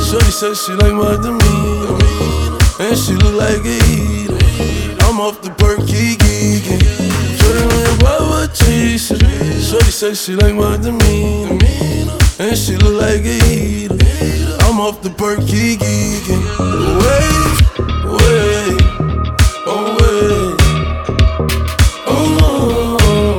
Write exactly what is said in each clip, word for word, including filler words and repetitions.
Shorty said she like my demeanor, and she look like a eater. I'm off the perky geeking. Shorty know your Baba cheese. Shorty said she like my demeanor, and she look like a eater. I'm off the perky geeking. Wait, wait, oh wait, oh,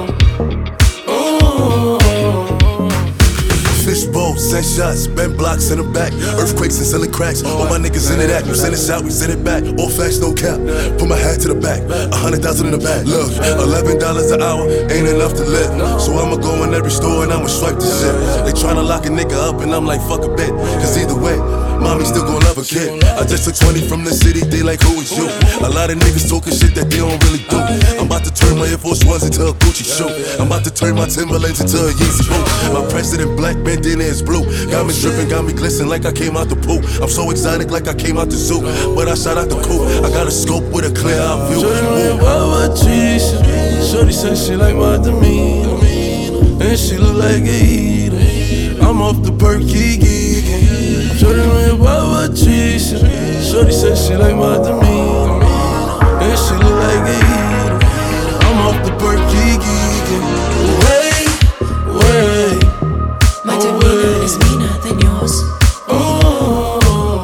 oh, oh. Fishbowl, send shots, bend blocks in the back. Earthquakes and selling cracks. All my niggas into that. You send it out, we send it back. All facts, no cap. Put my hat to the back. A hundred thousand in the back. Look, eleven dollars an hour ain't enough to live. So I'ma go in every store and I'ma swipe the shit. They tryna lock a nigga up and I'm like, fuck a bit. Cause either way, mommy still gon' love a kid. I just took twenty from the city, they like, who is you? A lot of niggas talking shit that they don't really do. I'm about to turn my Air Force Ones into a Gucci shoe. I'm about to turn my Timberlands into a Yeezy boot. My president black, bandana is blue. Got me dripping, got me glistening like I came out the pool. I'm so exotic like I came out the zoo. But I shot out the coupe, I got a scope with a clear eye view. Shorty know your Baba cheese. Shorty said she like my demeanor, and she look like a eater. I'm off the perky geeking. Shorty know your Baba cheese. Shorty said she like my demeanor, and she look like a eater. I'm off the perky geeking. Wait, wait, my demeanor is meaner than yours. oh,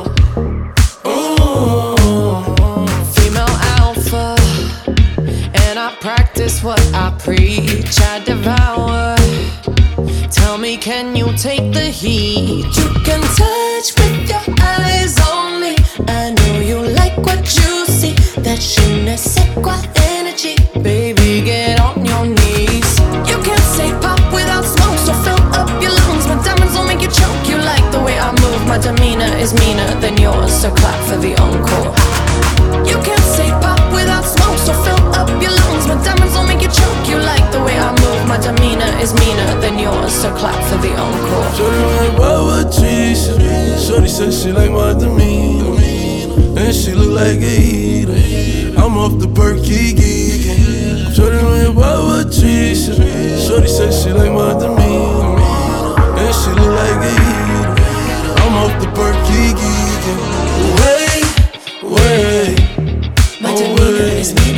oh. Female alpha, and I practice what I preach. I devour. Tell me, can you take the heat? You can touch with your eyes only. I know you like what you see. That je ne sais quoi energy. Baby, get on your knees. You can't say pop without smoke, so fill up your lungs. My diamonds will make you choke. You like the way I move. My demeanor is meaner than yours, so clap for the encore. You can't say pop without smoke, so fill up your lungs. My diamonds will make you choke. You like the way I move. My demeanor is meaner than yours, so clap for the encore. Shorty know your Baba cheese. Shorty said she like my demeanor, and she look like a eater. I'm off the perky geeking. Shorty know your Baba cheese. Shorty said she like my demeanor, and she look like a eater. I'm off the perky geeking. Wait, wait, My oh demeanor wait. is meaner